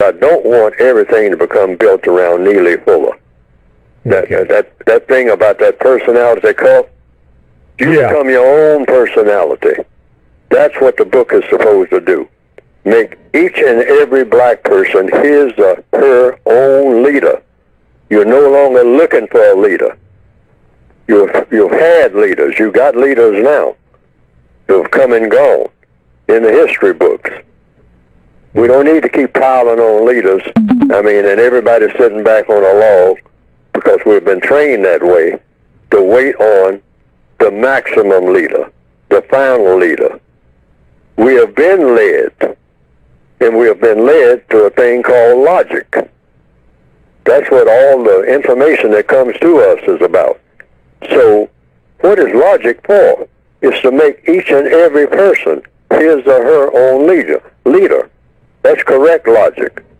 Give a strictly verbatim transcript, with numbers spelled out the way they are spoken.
I don't want everything to become built around Neely Fuller. That, Okay. that, that thing about that personality cult, you Yeah. become your own personality. That's what the book is supposed to do. Make each and every black person his or her own leader. You're no longer looking for a leader. You've, you've had leaders. You've got leaders now who've come and gone in the history books. We don't need to keep piling on leaders. I mean, and everybody's sitting back on a log because we've been trained that way to wait on the maximum leader, the final leader. We have been led, and we have been led to a thing called logic. That's what all the information that comes to us is about. So what is logic for? It's to make each and every person his or her own leader. Leader. That's correct logic.